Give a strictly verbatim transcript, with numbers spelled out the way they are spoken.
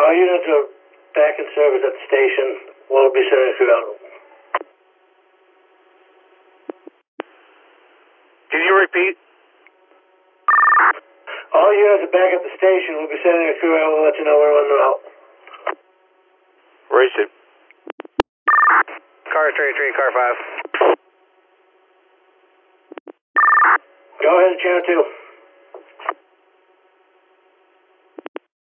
All units are back in service at the station. We'll be sending a crew out. Can you repeat? All units are back at the station. We'll be sending a crew out. We'll let you know when they're out. Racing. Car three three, car five. Go ahead, channel two.